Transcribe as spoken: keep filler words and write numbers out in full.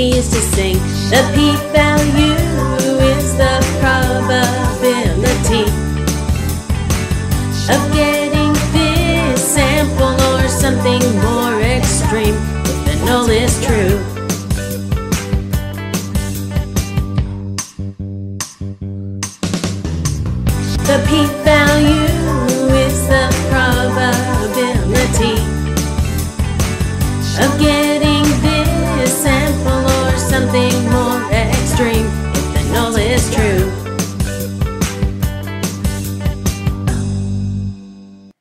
he used to sing. The p-value is the probability of getting this sample or something more extreme if the null is true.